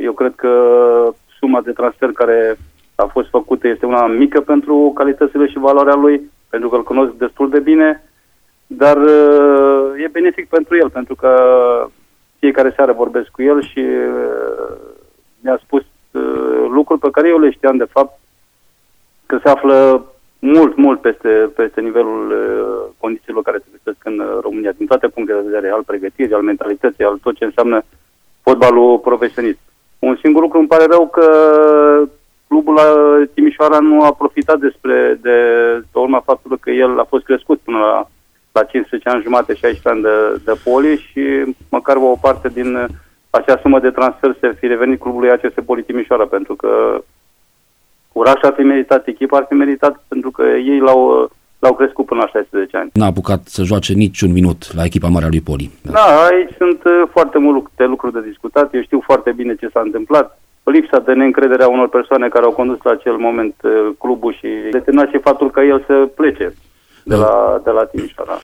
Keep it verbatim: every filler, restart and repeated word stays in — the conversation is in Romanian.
Eu cred că suma de transfer care a fost făcută este una mică pentru calitățile și valoarea lui, pentru că îl cunosc destul de bine, dar e benefic pentru el, pentru că fiecare seară vorbesc cu el și mi-a spus lucruri pe care eu le știam de fapt, că se află mult, mult peste, peste nivelul condițiilor care se găsesc în România, din toate punctele de vedere, al pregătirii, al mentalității, al tot ce înseamnă fotbalul profesionist. Un singur lucru îmi pare rău că clubul la Timișoara nu a profitat despre de, de urma faptului că el a fost crescut până la, la cincisprezece ani jumate, șaisprezece ani de, de poli și măcar o parte din acea sumă de transfer să fi revenit clubului A C S Poli Timișoara, pentru că orașul ar fi meritat, echipa ar fi meritat, pentru că ei l-au, l-au crescut până la șaisprezece ani. N-a apucat să joace niciun minut la echipa mare a lui Poli. Da, aici sunt foarte multe lucruri de discutat. Eu știu foarte bine ce s-a întâmplat. Lipsa de neîncredere a unor persoane care au condus la acel moment clubul și determinat și faptul că el să plece de la, de la Timișoara.